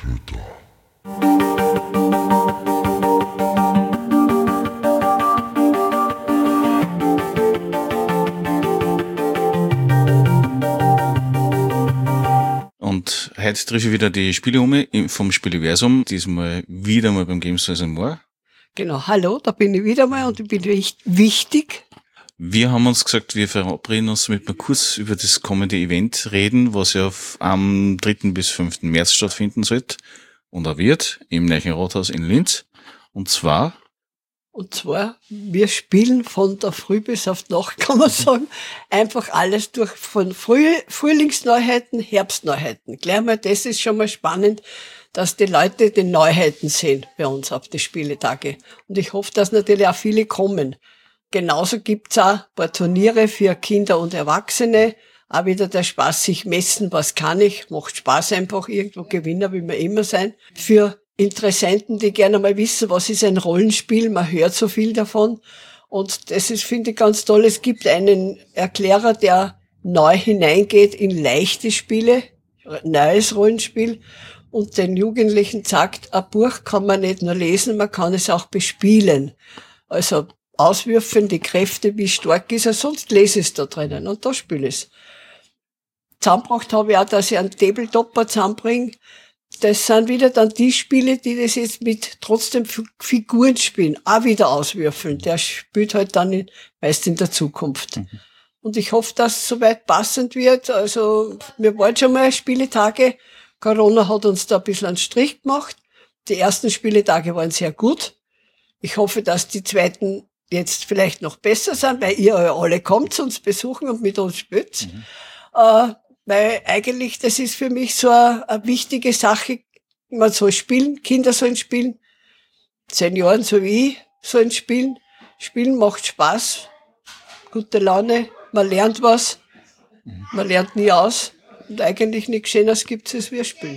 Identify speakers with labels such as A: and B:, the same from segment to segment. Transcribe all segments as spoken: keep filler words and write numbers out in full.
A: Und heute treffe ich wieder die Spiele um vom Spieleversum, diesmal wieder mal beim Games Toys and More.
B: Genau, hallo, da bin ich wieder mal und ich bin wichtig.
A: Wir haben uns gesagt, wir verabreden uns, damit wir kurz über das kommende Event reden, was ja am dritten bis fünften März stattfinden sollte und auch wird, im Neuen Rathaus in Linz. Und zwar...
B: Und zwar, wir spielen von der Früh bis auf die Nacht, kann man sagen, einfach alles durch, von Früh, Frühlingsneuheiten, Herbstneuheiten. Gleich mal, das ist schon mal spannend, dass die Leute die Neuheiten sehen bei uns auf die Spieletage. Und ich hoffe, dass natürlich auch viele kommen. Genauso gibt's auch ein paar Turniere für Kinder und Erwachsene. Auch wieder der Spaß, sich messen, was kann ich. Macht Spaß einfach, irgendwo Gewinner will man immer sein. Für Interessenten, die gerne mal wissen, was ist ein Rollenspiel. Man hört so viel davon. Und das ist, finde ich, ganz toll. Es gibt einen Erklärer, der neu hineingeht in leichte Spiele, neues Rollenspiel. Und den Jugendlichen sagt, ein Buch kann man nicht nur lesen, man kann es auch bespielen. Also auswürfen, die Kräfte, wie stark ist er, sonst lese ich es da drinnen und da spiele ich es. Zusammengebracht habe ich auch, dass ich einen Tabletopper zusammenbringe. Das sind wieder dann die Spiele, die das jetzt mit trotzdem Figuren spielen, auch wieder auswürfeln. Der spielt halt dann in, meist in der Zukunft. Mhm. Und ich hoffe, dass es soweit passend wird. Also wir waren schon mal Spieletage. Corona hat uns da ein bisschen einen Strich gemacht. Die ersten Spieletage waren sehr gut. Ich hoffe, dass die zweiten jetzt vielleicht noch besser sind, weil ihr alle kommt, uns besuchen und mit uns spielt. Mhm. Äh, weil eigentlich, das ist für mich so eine, eine wichtige Sache. Man soll spielen, Kinder sollen spielen, Senioren so wie ich sollen spielen. Spielen macht Spaß, gute Laune, man lernt was, mhm. man lernt nie aus. Und eigentlich nichts Schöneres gibt es, als wir spielen.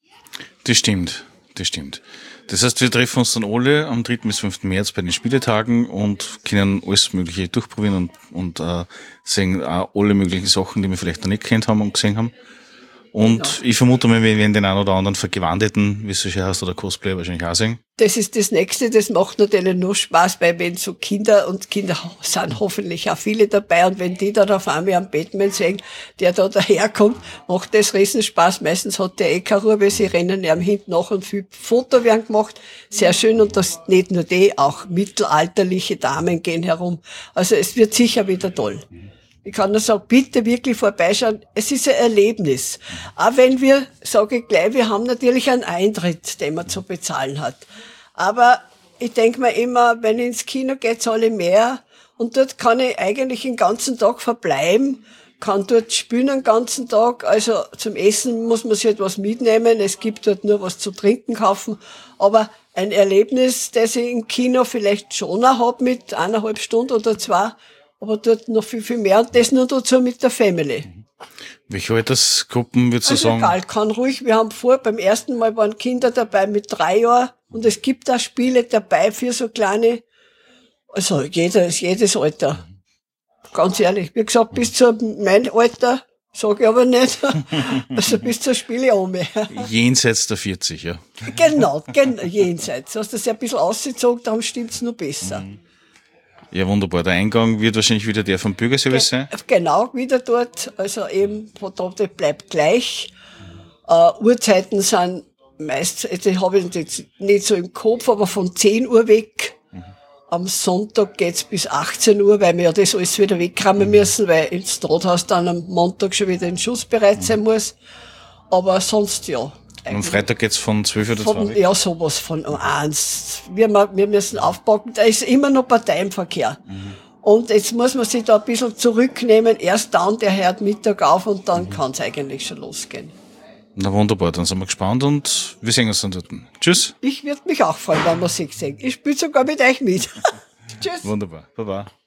A: Das stimmt, das stimmt. Das heißt, wir treffen uns dann alle am dritten bis fünften März bei den Spieletagen und können alles Mögliche durchprobieren und, und äh, sehen auch alle möglichen Sachen, die wir vielleicht noch nicht kennt haben und gesehen haben. Und genau. Ich vermute mal, wir werden den einen oder anderen Vergewandeten, wie es so schön heißt, oder Cosplayer wahrscheinlich auch sehen.
B: Das ist das Nächste, das macht natürlich nur Spaß, weil wenn so Kinder, und Kinder sind hoffentlich auch viele dabei, und wenn die dann auf einmal einen Batman sehen, der da daherkommt, macht das riesen Spaß. Meistens hat der eh keine Ruhe, weil sie rennen ihm hinten nach und viel Foto werden gemacht. Sehr schön, und das nicht nur die, auch mittelalterliche Damen gehen herum. Also es wird sicher wieder toll. Ich kann nur sagen, bitte wirklich vorbeischauen. Es ist ein Erlebnis. Auch wenn wir, sage ich gleich, wir haben natürlich einen Eintritt, den man zu bezahlen hat. Aber ich denke mir immer, wenn ich ins Kino geht, zahle ich mehr. Und dort kann ich eigentlich den ganzen Tag verbleiben, kann dort spielen den ganzen Tag. Also zum Essen muss man sich etwas mitnehmen. Es gibt dort nur was zu trinken kaufen. Aber ein Erlebnis, das ich im Kino vielleicht schon auch habe mit eineinhalb Stunden oder zwei, aber dort noch viel, viel mehr, und das nur dazu mit der Family.
A: Welche Altersgruppen würdest du
B: also
A: sagen?
B: Egal, kann ruhig. Wir haben vor, beim ersten Mal waren Kinder dabei mit drei Jahren, und es gibt auch Spiele dabei für so kleine, also jedes, jedes Alter. Ganz ehrlich, wie gesagt, bis zu meinem Alter, sage ich aber nicht, also bis zur Spieleome.
A: Jenseits der vierzig, ja.
B: Genau, genau, jenseits. Hast du das ja ein bisschen ausgezogen, darum stimmt's nur besser.
A: Mhm. Ja, wunderbar. Der Eingang wird wahrscheinlich wieder der vom Bürgerservice sein?
B: Genau, wieder dort. Also eben, der bleibt gleich. Uh, Uhrzeiten sind meist, die habe ich jetzt nicht so im Kopf, aber von zehn Uhr weg. Mhm. Am Sonntag geht's bis achtzehn Uhr, weil wir ja das alles wieder wegkramen mhm. müssen, weil ins Rathaus dann am Montag schon wieder in Schuss bereit sein mhm. muss. Aber sonst ja.
A: Und am Freitag geht's von zwölf oder zwei weg?
B: Ja, sowas von eins. Wir, wir müssen aufpacken, da ist immer noch Partei im Verkehr. Mhm. Und jetzt muss man sich da ein bisschen zurücknehmen. Erst dann, der hört Mittag auf, und dann mhm. kann's eigentlich schon losgehen.
A: Na wunderbar, dann sind wir gespannt und wir sehen uns dann dort. Tschüss.
B: Ich würde mich auch freuen, wenn wir sich sehen. Ich spiele sogar mit euch mit. Tschüss.
A: Wunderbar, baba.